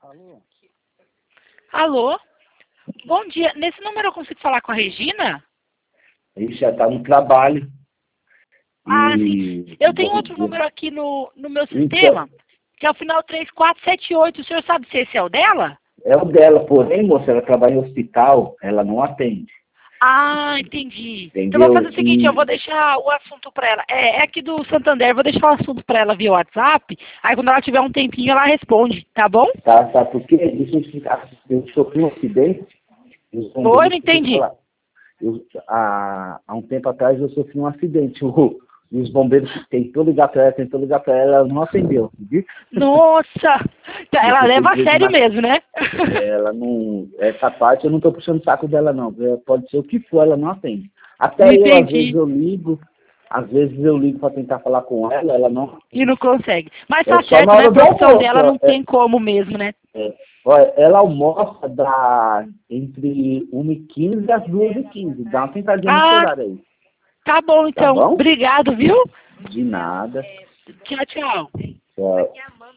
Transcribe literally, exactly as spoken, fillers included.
Alô? Alô? Bom dia. Nesse número eu consigo falar com a Regina? Ele já está no trabalho. Ah, E... sim. Eu tenho outro número aqui no, no meu sistema, Então, que é o final três quatro sete oito. O senhor sabe se esse é o dela? é o dela, porém, moça, ela trabalha em hospital, ela não atende. Ah, entendi. Então eu vou Entendeu? fazer o seguinte, E eu vou deixar o assunto para ela. É, é aqui do Santander, eu vou deixar o assunto para ela via WhatsApp. Aí quando ela tiver um tempinho, ela responde, tá bom? tá, tá, porque deixa eu explicar, eu sofri um acidente, e os Oi, não bombeiros foram entendi. falar. Eu, há, há um tempo atrás eu sofri um acidente. O, e os bombeiros tentou ligar para ela, tentou ligar para ela, ela não atendeu, viu? Nossa! Ela Você tem leva a que sério na, mesmo, né? ela não. Essa parte eu não estou puxando o saco dela, não. É, pode ser o que for, ela não atende. Não Até eu, às vezes, entendi. eu ligo, às vezes eu ligo para tentar falar com ela, ela não. E não consegue. Mas É tá só certo, na né? A hora do profissão almoço. dela Ó. não É, tem como mesmo, né? é, olha, ela almoça da, entre uma e quinze às duas e quinze. Dá uma tentadinha nesse Ah, horário aí. tá bom Tá então. bom? Obrigado, viu? De nada. Tchau, tchau. Tchau.